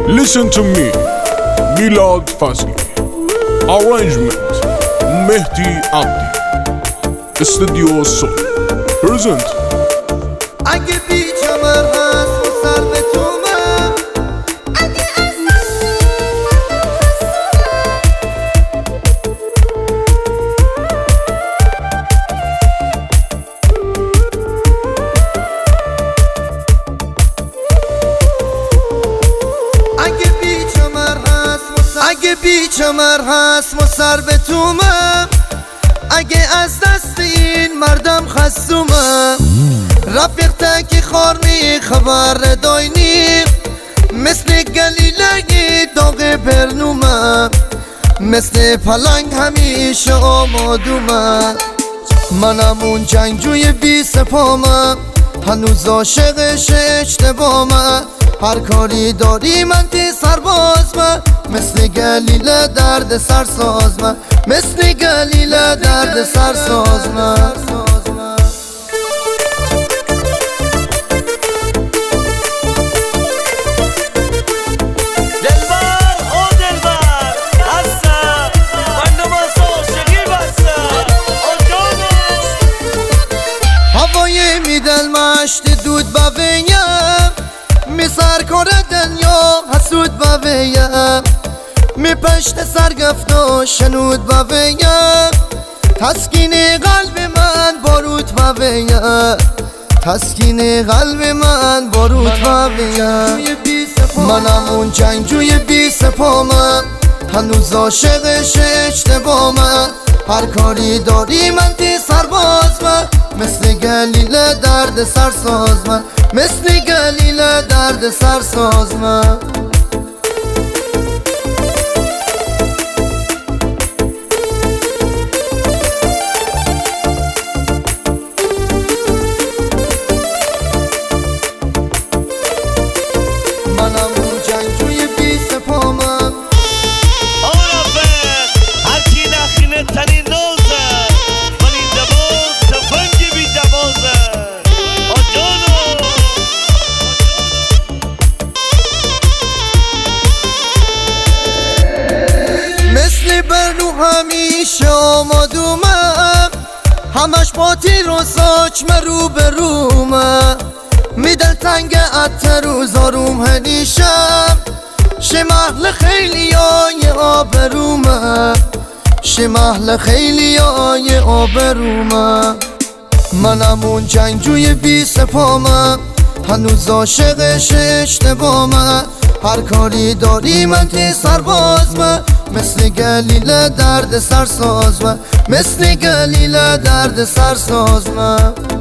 Listen to me, Milad Fazli. Arrangement, Mehdi Abdi. Studio Soul. Present. اگه بی کمر هست و سر به تومه، اگه بی کمر هست و سر به تومه، اگه از دست این مردم خستومه، رفیق تکی خارمی خبر داینی، مثل گلیله داغ برنومه، مثل پلنگ همیشه آمادومه. منم اون جنگجوی بی سپامه، هنوز عاشقش اشتبامه، هر کاری داری من تی سربازمه، مثل گلیله درد سرسازمه، مثل گلیله درد سرسازمه. هوای میدل مشت دود بویم، می سر کنه دنیا حسود بویم، می پشت سرگفت شنود بویم، تسکین قلب من بارود بویم، تسکین قلب من بارود بویم. منم اون جنگجوی بی سپامه، هنوز عاشقش اشتبامه، هر کاری داری من تی سربازمه، مثل گلیله درد سرسازمه، مثل گلیله درد سرسازمه. منم اون جنگجوی بی سپامه، ترین نوزه من این دواز تفنگ بی دوازه آجانو. مثل برنو همیشه آمادومه، همش با تیر و ساچمه رو به رومه، میدل تنگ عطر و زاروم هنیشم، شمحل خیلی های آبرومه، شمحل خیلی های آبرومه. منم اون جنگجوی بی سپامه، هنوز عاشقش اشتبامه، هر کاری داری من تی سربازمه، مثل گلیله درد سرسازمه، مثل گلیله درد سرسازمه.